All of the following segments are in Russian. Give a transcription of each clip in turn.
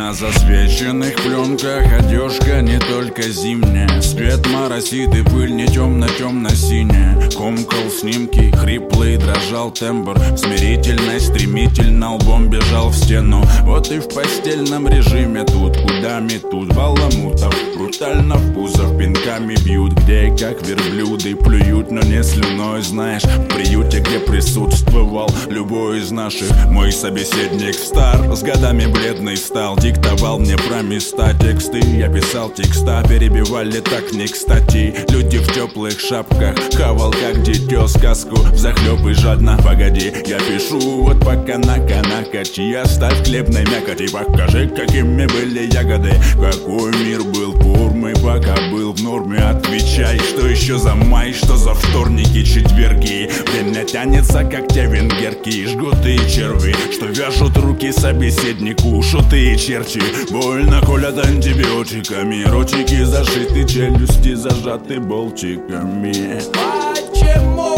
На засвеченных пленках одежка не только зимняя. Свет моросит и пыль не темно-темно-синяя. Комкал снимки, хриплый дрожал тембр. Смирительно, стремительно лбом бежал в стену. Вот и в постельном режиме тут, куда метут баламутов. Брутально в пузов пинками бьют, где и как верблюды плюют, но не слюной, знаешь. В приюте, где присутствовал любой из наших, мой собеседник стар, с годами бледный стал. Диктовал мне про места, тексты, я писал текста. Перебивали так не кстати. Люди в теплых шапках, хавал как дитё сказку взахлёб и жадно. Погоди, я пишу, вот пока накачи. Оставь хлебной мякоти, покажи, какими были ягоды. Какой мир был формы, пока был в норме. Отвечай, что еще за май, что за вторники, четверги. Время тянется, как те венгерки, жгуты и черви, что вяжут руки собеседнику. Шуты и черчи, больно колят антибиотиками. Ротики зашиты, челюсти зажаты болтиками. Почему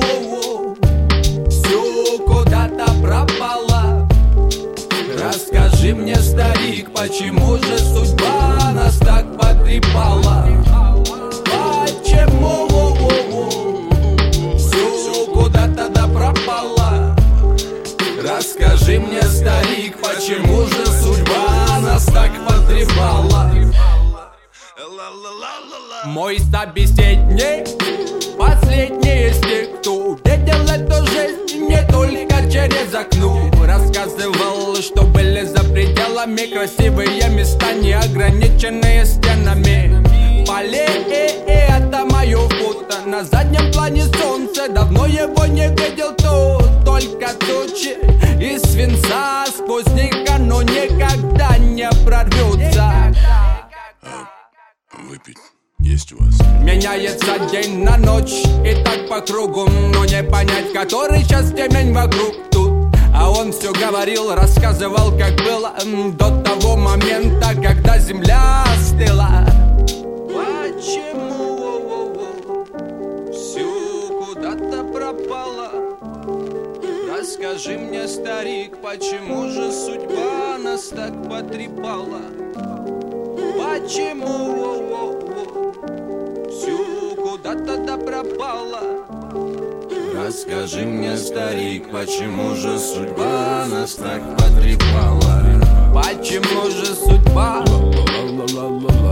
все куда-то пропало? Расскажи мне, старик, почему же судьба нас так потрепала? Почему все куда-то пропало? Расскажи мне, старик, почему же судьба нас так потрепала? Мой собеседник последний из тех, кто видел эту жизнь не только через окно. Рассказывал, что были за пределами красивые места, не ограниченные стенами. Поле, это мое фото. На заднем плане солнце, давно его не видел тут. Только тучи из свинца, сквозь них оно никогда не прорвется. Выпить есть у вас? Меняется день на ночь и так по кругу, но не понять, который час темень вокруг тут. А он все говорил, рассказывал, как было до того момента, когда земля остыла. Почему все куда-то пропало? Расскажи мне, старик, почему же судьба нас так потрепала? Почему все куда-то пропало? Расскажи мне, старик, почему же судьба нас так потрепала? Почему же судьба